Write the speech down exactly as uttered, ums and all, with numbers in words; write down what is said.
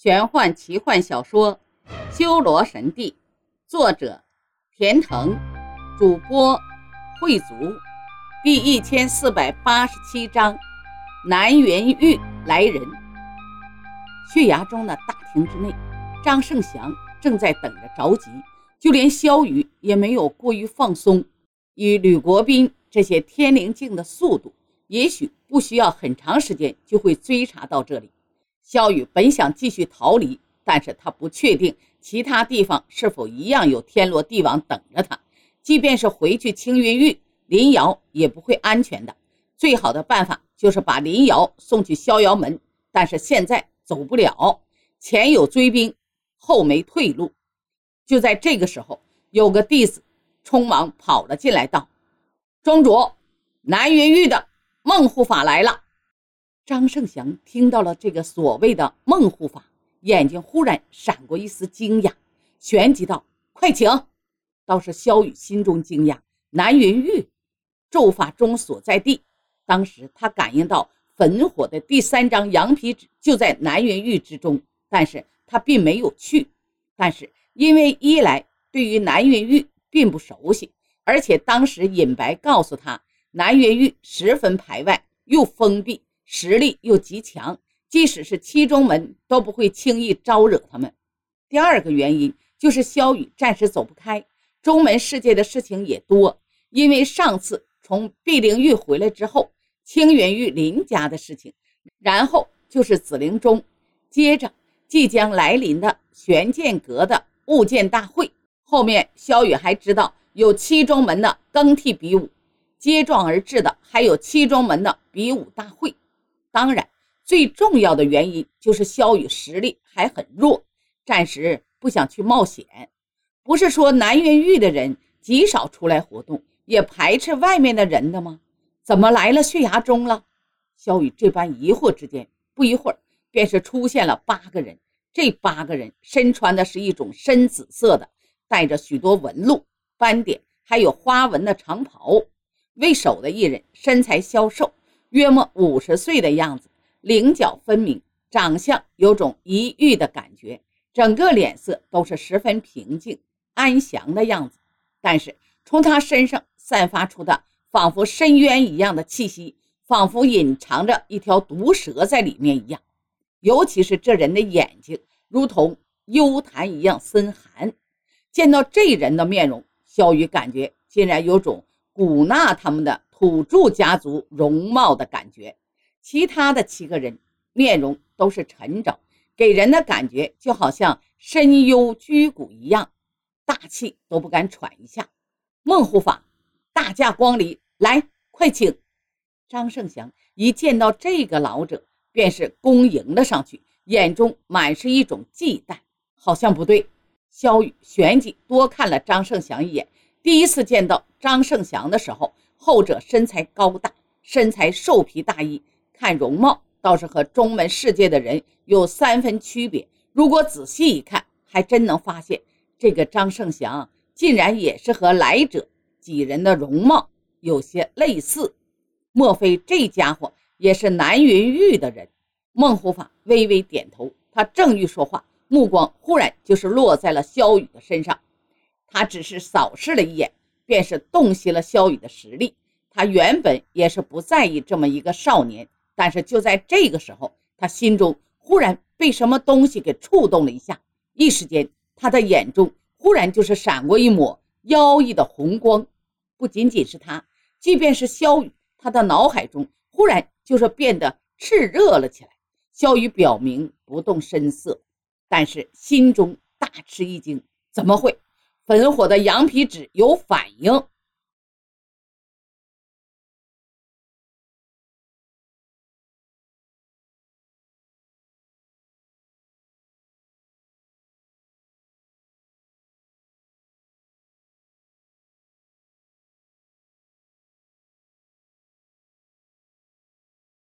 玄幻奇幻小说《修罗神帝》，作者田腾，主播慧族，第一千四百八十七章南元玉来人。血崖中的大厅之内，张胜祥正在等着着急，就连萧雨也没有过于放松。以吕国斌这些天灵境的速度，也许不需要很长时间就会追查到这里。萧雨本想继续逃离，但是他不确定其他地方是否一样有天罗地网等着他。即便是回去青云峪，林瑶也不会安全的。最好的办法就是把林瑶送去逍遥门，但是现在走不了，前有追兵，后没退路。就在这个时候，有个弟子匆忙跑了进来，道：宗主，南云峪的孟护法来了。张胜祥听到了这个所谓的孟护法，眼睛忽然闪过一丝惊讶，旋即道：快请。倒是萧雨心中惊讶，南云峪咒法中所在地，当时他感应到焚火的第三张羊皮纸就在南云峪之中，但是他并没有去。但是因为一来对于南云峪并不熟悉，而且当时隐白告诉他，南云峪十分排外又封闭，实力又极强，即使是七宗门都不会轻易招惹他们。第二个原因就是萧雨暂时走不开，宗门世界的事情也多，因为上次从碧灵峪回来之后，青云峪林家的事情，然后就是紫灵宗，接着即将来临的玄剑阁的物件大会，后面萧雨还知道有七宗门的更替比武，接踵而至的还有七宗门的比武大会。当然最重要的原因就是萧雨实力还很弱，暂时不想去冒险。不是说南云峪的人极少出来活动，也排斥外面的人的吗？怎么来了血崖中了？萧雨这般疑惑之间，不一会儿便是出现了八个人。这八个人身穿的是一种深紫色的带着许多纹路斑点还有花纹的长袍，为首的一人身材消瘦，约莫五十岁的样子，棱角分明，长相有种疑郁的感觉，整个脸色都是十分平静安详的样子。但是从他身上散发出的仿佛深渊一样的气息，仿佛隐藏着一条毒蛇在里面一样。尤其是这人的眼睛如同幽潭一样深寒。见到这人的面容，萧雨感觉竟然有种古纳他们的土著家族容貌的感觉。其他的七个人面容都是沉着，给人的感觉就好像深幽居谷一样，大气都不敢喘一下。孟护法，大驾光临，来，快请。张胜祥一见到这个老者，便是恭迎了上去，眼中满是一种忌惮。好像不对，萧雨旋即多看了张胜祥一眼。第一次见到张胜祥的时候，后者身材高大，身材瘦皮大衣，看容貌倒是和宗门世界的人有三分区别。如果仔细一看，还真能发现这个张胜祥竟然也是和来者几人的容貌有些类似。莫非这家伙也是南云峪的人？孟护法微微点头，他正欲说话，目光忽然就是落在了萧雨的身上。他只是扫视了一眼，便是洞悉了萧雨的实力。他原本也是不在意这么一个少年，但是就在这个时候，他心中忽然被什么东西给触动了一下，一时间他的眼中忽然就是闪过一抹妖异的红光。不仅仅是他，即便是萧雨，他的脑海中忽然就是变得炽热了起来。萧雨表明不动声色，但是心中大吃一惊，怎么会？焚火的羊皮纸有反应。